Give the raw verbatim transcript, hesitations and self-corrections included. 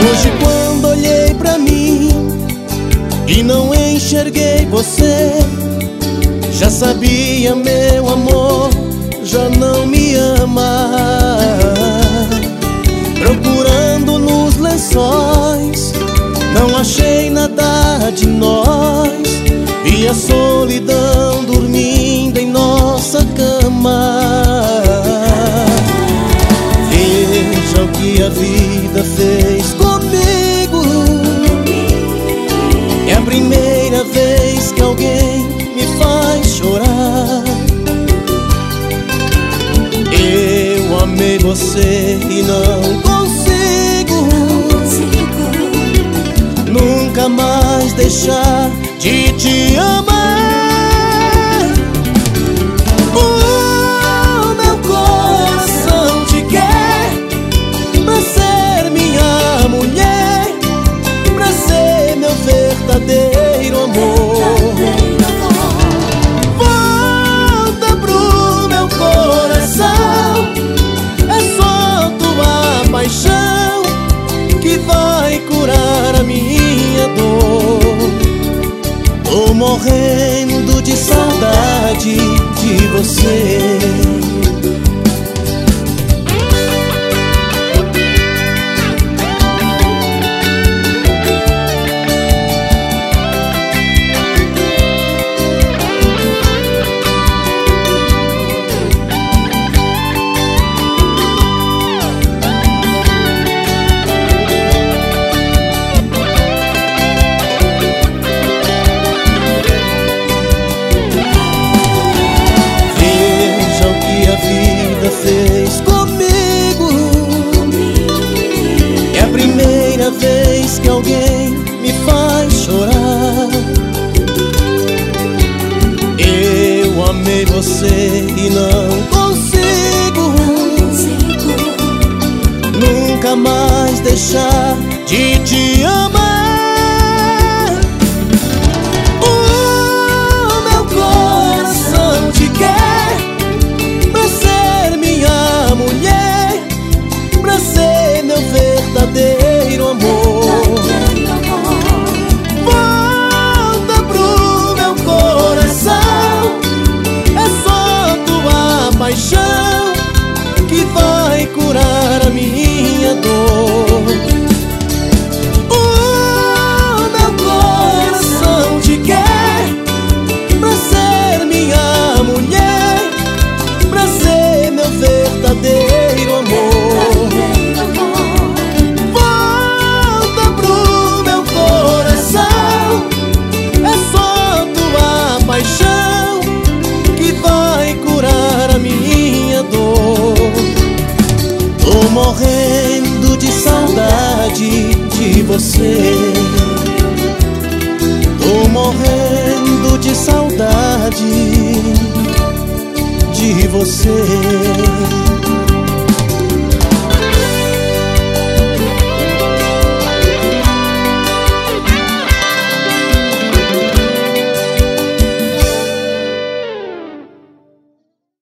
Hoje quando olhei pra mim e não enxerguei você, já sabia, meu amor, já não me ama. Procurando nos lençóis, não achei nada de nós, e a solidão dormindo em nossa cama. Veja o que a vida fez comigo. É a primeira vez que alguém me faz chorar. Eu amei você e não consigo, nunca mais deixar de te amar. O meu coração te quer pra ser minha mulher, pra ser meu verdadeiro amor. Volta pro meu coração, é só tua paixão que vai curar a minha dor. Tô morrendo de saudade de você. Fez comigo. É a primeira vez que alguém me faz chorar. Eu amei você e não consigo, nunca mais deixar de te amar. O meu coração te quer pra ser minha mulher, pra ser meu verdadeiro amor. Volta pro meu coração, é só tua paixão que vai curar a minha dor. O meu coração te quer pra ser minha mulher, pra ser meu verdadeiro amor. Volta pro meu coração, é só tua paixão que vai curar a minha dor. Tô morrendo de saudade de você. Tô morrendo de saudade de você.